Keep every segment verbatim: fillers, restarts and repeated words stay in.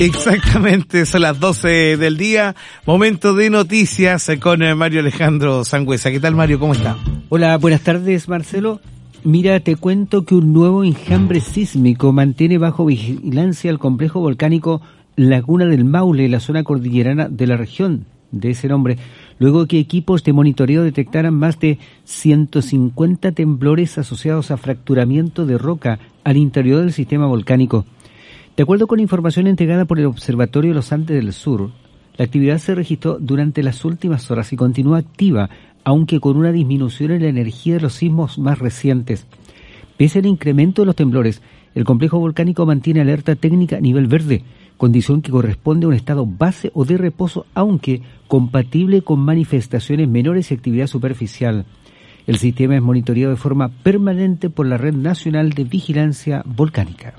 Exactamente, son las doce del día, momento de noticias con Mario Alejandro Sangüesa. ¿Qué tal, Mario? ¿Cómo está? Hola, buenas tardes, Marcelo. Mira, te cuento que un nuevo enjambre sísmico mantiene bajo vigilancia el complejo volcánico Laguna del Maule, la zona cordillerana de la región de ese nombre, luego que equipos de monitoreo detectaran más de ciento cincuenta temblores asociados a fracturamiento de roca al interior del sistema volcánico. De acuerdo con información entregada por el Observatorio de los Andes del Sur, la actividad se registró durante las últimas horas y continúa activa, aunque con una disminución en la energía de los sismos más recientes. Pese al incremento de los temblores, el complejo volcánico mantiene alerta técnica a nivel verde, condición que corresponde a un estado base o de reposo, aunque compatible con manifestaciones menores y actividad superficial. El sistema es monitoreado de forma permanente por la Red Nacional de Vigilancia Volcánica.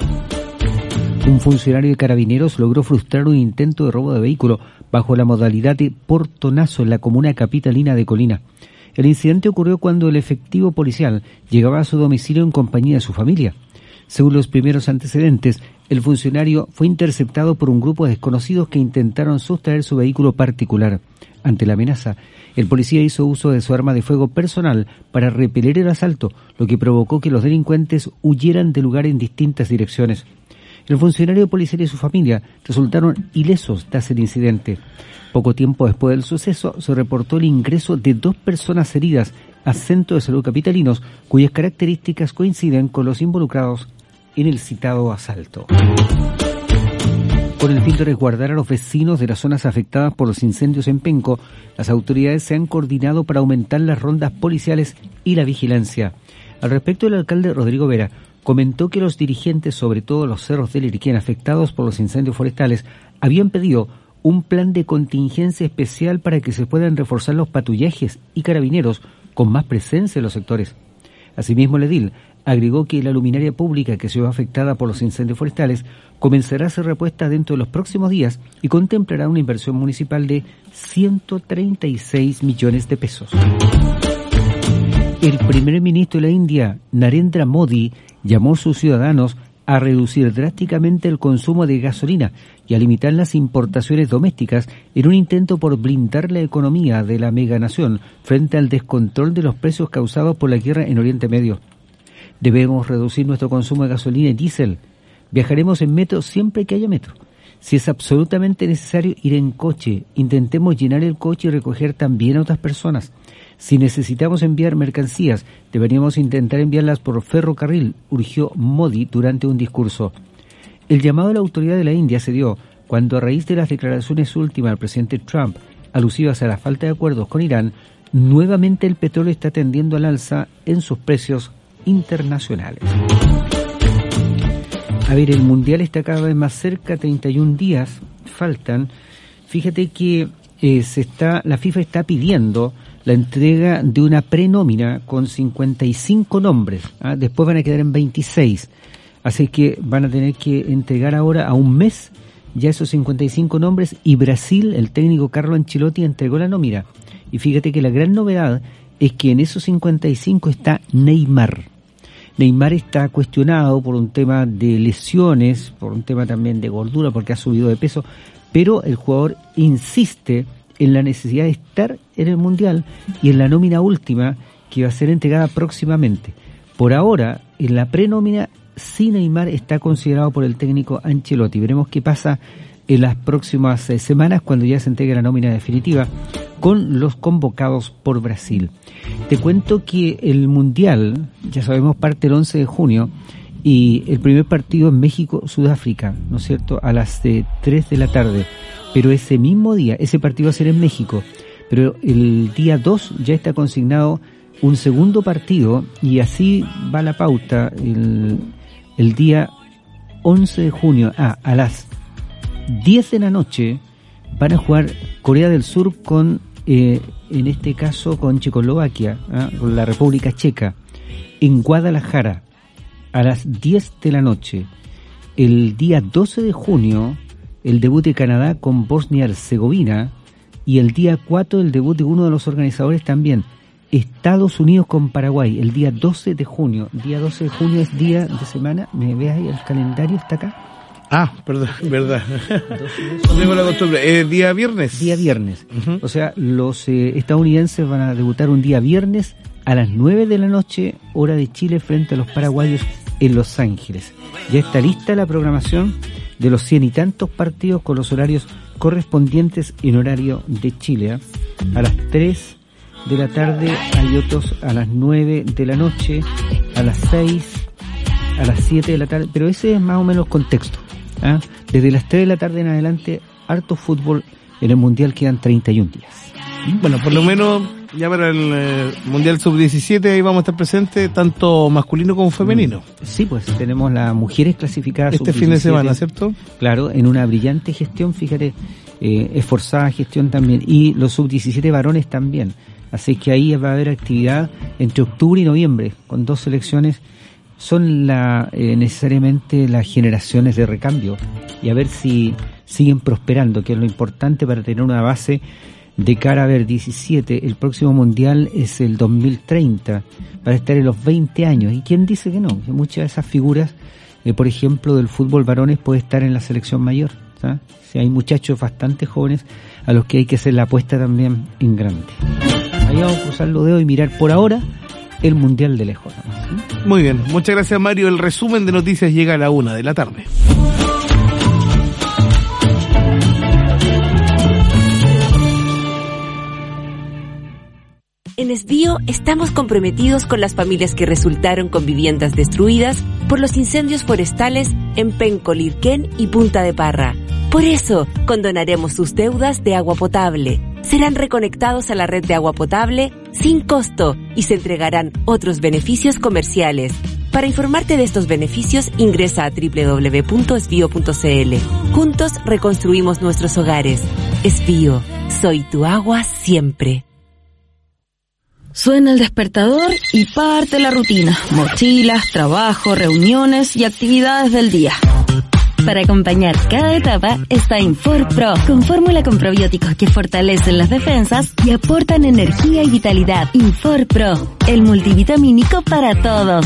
Un funcionario de Carabineros logró frustrar un intento de robo de vehículo bajo la modalidad de portonazo en la comuna capitalina de Colina. El incidente ocurrió cuando el efectivo policial llegaba a su domicilio en compañía de su familia. Según los primeros antecedentes, el funcionario fue interceptado por un grupo de desconocidos que intentaron sustraer su vehículo particular. Ante la amenaza, el policía hizo uso de su arma de fuego personal para repeler el asalto, lo que provocó que los delincuentes huyeran del lugar en distintas direcciones. El funcionario policial y su familia resultaron ilesos tras el incidente. Poco tiempo después del suceso, se reportó el ingreso de dos personas heridas a centros de salud capitalinos, cuyas características coinciden con los involucrados en el citado asalto. Con el fin de resguardar a los vecinos de las zonas afectadas por los incendios en Penco, las autoridades se han coordinado para aumentar las rondas policiales y la vigilancia. Al respecto, el alcalde Rodrigo Vera comentó que los dirigentes, sobre todo los cerros del Iriquén afectados por los incendios forestales, habían pedido un plan de contingencia especial para que se puedan reforzar los patrullajes y carabineros con más presencia en los sectores. Asimismo, el edil agregó que la luminaria pública que se ve afectada por los incendios forestales comenzará a ser repuesta dentro de los próximos días y contemplará una inversión municipal de ciento treinta y seis millones de pesos. El primer ministro de la India, Narendra Modi, llamó a sus ciudadanos a reducir drásticamente el consumo de gasolina y a limitar las importaciones domésticas en un intento por blindar la economía de la meganación frente al descontrol de los precios causados por la guerra en Oriente Medio. Debemos reducir nuestro consumo de gasolina y diésel. Viajaremos en metro siempre que haya metro. Si es absolutamente necesario ir en coche, intentemos llenar el coche y recoger también a otras personas. Si necesitamos enviar mercancías, deberíamos intentar enviarlas por ferrocarril, urgió Modi durante un discurso. El llamado de la autoridad de la India se dio cuando, a raíz de las declaraciones últimas del presidente Trump, alusivas a la falta de acuerdos con Irán, nuevamente el petróleo está tendiendo al alza en sus precios internacionales. A ver, el Mundial está cada vez más cerca, treinta y un días faltan. Fíjate que eh, se está, la FIFA está pidiendo la entrega de una prenómina con cincuenta y cinco nombres, ¿ah? Después van a quedar en veintiséis, así que van a tener que entregar ahora a un mes ya esos cincuenta y cinco nombres, y Brasil, el técnico Carlo Ancelotti, entregó la nómina. Y fíjate que la gran novedad es que en esos cincuenta y cinco está Neymar. Neymar está cuestionado por un tema de lesiones, por un tema también de gordura, porque ha subido de peso, pero el jugador insiste en la necesidad de estar en el Mundial y en la nómina última que va a ser entregada próximamente. Por ahora, en la prenómina, sí, Neymar está considerado por el técnico Ancelotti. Veremos qué pasa en las próximas eh, semanas cuando ya se entregue la nómina definitiva con los convocados por Brasil. Te cuento que el Mundial, ya sabemos, parte el once de junio y el primer partido en México-Sudáfrica, ¿no es cierto?, a las eh, tres de la tarde. Pero ese mismo día, ese partido va a ser en México, pero el día dos ya está consignado un segundo partido y así va la pauta. El, el día once de junio, ah, a las diez de la noche, van a jugar Corea del Sur con, eh, en este caso, con Checoslovaquia, ¿ah? con la República Checa, en Guadalajara, a las diez de la noche. El día doce de junio, el debut de Canadá con Bosnia-Herzegovina, y el día cuatro el debut de uno de los organizadores también, Estados Unidos con Paraguay, el día doce de junio. Día doce de junio es día de semana, me veas ahí, el calendario está acá, Ah, perdón, verdad. No tengo la costumbre. Eh, ¿Día viernes? Día viernes. Uh-huh. O sea, los eh, estadounidenses van a debutar un día viernes a las nueve de la noche, hora de Chile, frente a los paraguayos en Los Ángeles. Ya está lista la programación de los cien y tantos partidos con los horarios correspondientes en horario de Chile. ¿eh? A las tres de la tarde hay otros a las nueve de la noche, a las seis, a las siete de la tarde, pero ese es más o menos el contexto. ¿eh? Desde las tres de la tarde en adelante, harto fútbol. En el Mundial quedan treinta y un días. Bueno, por lo menos ya para el eh, Mundial sub diecisiete ahí vamos a estar presentes, tanto masculino como femenino. Sí, pues tenemos las mujeres clasificadas este fin de semana, ¿cierto? Claro, en una brillante gestión, fíjate, eh, esforzada gestión también, y los sub diecisiete varones también. Así que ahí va a haber actividad entre octubre y noviembre, con dos selecciones. Son la eh, necesariamente las generaciones de recambio, y a ver si siguen prosperando, que es lo importante para tener una base de cara a ver diecisiete. El próximo mundial es el dos mil treinta, para estar en los veinte años. ¿Y quién dice que no? Que muchas de esas figuras, eh, por ejemplo, del fútbol varones, puede estar en la selección mayor. ¿sabes? Si hay muchachos bastante jóvenes a los que hay que hacer la apuesta también en grande. Ahí vamos a cruzar los dedos y mirar por ahora el mundial de lejos. ¿sí? Muy bien, muchas gracias, Mario. El resumen de noticias llega a la una de la tarde. En Esbío estamos comprometidos con las familias que resultaron con viviendas destruidas por los incendios forestales en Penco, Lirquén y Punta de Parra. Por eso, condonaremos sus deudas de agua potable. Serán reconectados a la red de agua potable sin costo y se entregarán otros beneficios comerciales. Para informarte de estos beneficios, ingresa a doble u doble u doble u punto esbío punto ce ele. Juntos reconstruimos nuestros hogares. Esbío, soy tu agua siempre. Suena el despertador y parte la rutina. Mochilas, trabajo, reuniones y actividades del día. Para acompañar cada etapa está Infor Pro, con fórmula con probióticos que fortalecen las defensas y aportan energía y vitalidad. Infor Pro, el multivitamínico para todos.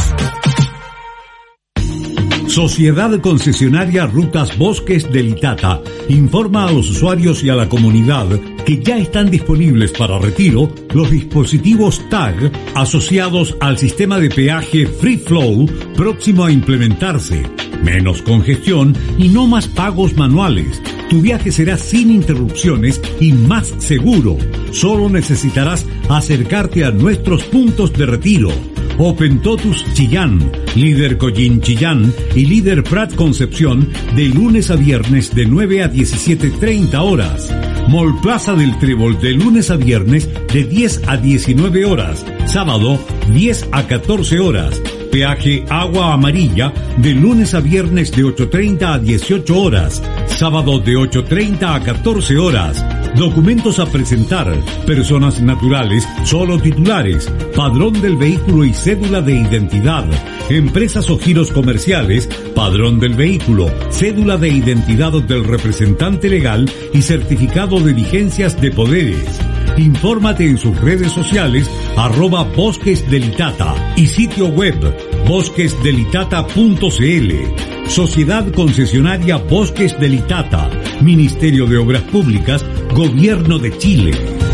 Sociedad Concesionaria Rutas Bosques del Itata informa a los usuarios y a la comunidad que ya están disponibles para retiro los dispositivos T A G asociados al sistema de peaje Free Flow próximo a implementarse. Menos congestión y no más pagos manuales. Tu viaje será sin interrupciones y más seguro. Solo necesitarás acercarte a nuestros puntos de retiro. Open Totus Chillán, Líder Collín Chillán y Líder Prat Concepción de lunes a viernes de nueve a diecisiete treinta horas. Mall Plaza del Trébol de lunes a viernes de diez a diecinueve horas. Sábado diez a catorce horas. Peaje Agua Amarilla de lunes a viernes de ocho treinta a dieciocho horas. Sábado de ocho treinta a catorce horas. Documentos a presentar. Personas naturales, solo titulares. Padrón del vehículo y cédula de identidad. Empresas o giros comerciales. Padrón del vehículo, cédula de identidad del representante legal y certificado de vigencias de poderes. Infórmate en sus redes sociales arroba Bosques del Itata y sitio web bosques del itata punto ce ele. Sociedad Concesionaria Bosques del Itata, Ministerio de Obras Públicas, Gobierno de Chile.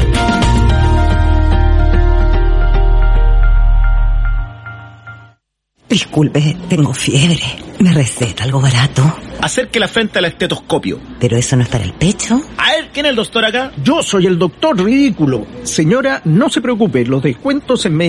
Disculpe, tengo fiebre. ¿Me receta algo barato? Acerque la frente al estetoscopio. ¿Pero eso no es para el pecho? A ver, ¿quién es el doctor acá? Yo soy el doctor ridículo. Señora, no se preocupe, los descuentos en